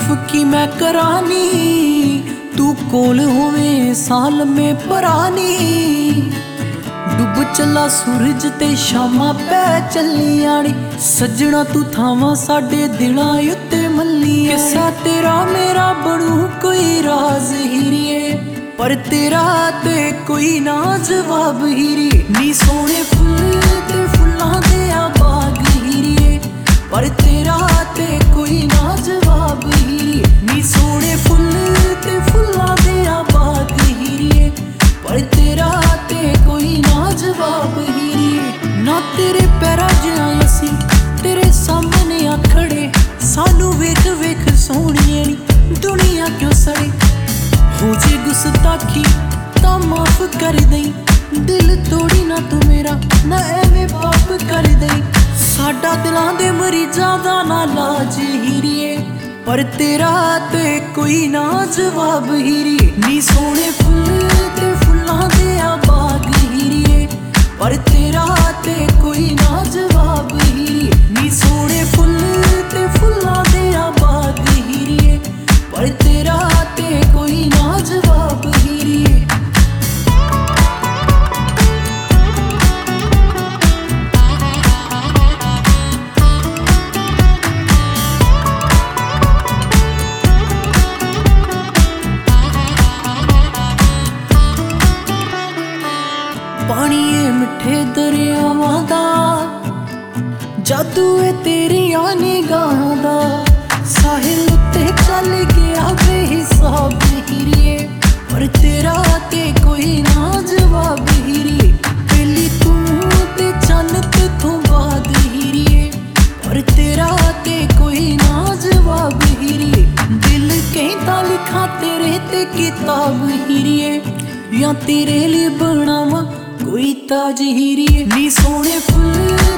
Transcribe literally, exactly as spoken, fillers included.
की मैं करानी, तू कोल होवे साल में परानी। डुब चला सूरज ते शामा पै चलियानी, सजना तू थावा साडे दिलां उत्ते मल्ली। किस्सा तेरा मेरा बनू कोई राज हीरिए, पर तेरा ते कोई ना जवाब हीरिए। नी सोने फुल ते फुल्लां दे बाग हीरिए, पर तेरा ते कोई ना जवाब हीरिए। नी सोने फुल ते फुल्लां दे बाग हीरिए, पर तेरा ते कोई ना जवाब हीरिए। ना तेरे पैरां जिहां असीं तेरे सामने आ खड़े, सानू वेख वेख सोहणिए नी दुनिया क्यों सड़े। हो जे गुस्ताखी तां माफ कर दई, दिल तोड़ी ना तू मेरा ना एवें पाप कर दई। साडा दिलां दे मरीजां दा ना लाज हीरिए, पर तेरा ते कोई ना जवाब हीरिए। नी सोने फुल ते फुल्लां दे बाग हीरिए, पर तेरा ते कोई ना जवाब हीरिए। नी सोने फुल ते फुल्लां दे बाग हीरिए, पर तेरा ते कोई ना जवाब हीरिए। पानी है मिठे दरियावां दा, जादू है तेरियां निगाहां दा। साहिल उत्ते चल गया बेहिसाब हीरिए, पर तेरा ते कोई ना जवाब हीरिए। पहली तू ते चन्न ते तू बाद हीरिए, पर तेरा ते कोई ना जवाब हीरिए। दिल कहता लिखा तेरे ते किताब हीरिए, या तेरे लिए बनावा कोई ताज हीरिए। नी सोने फुल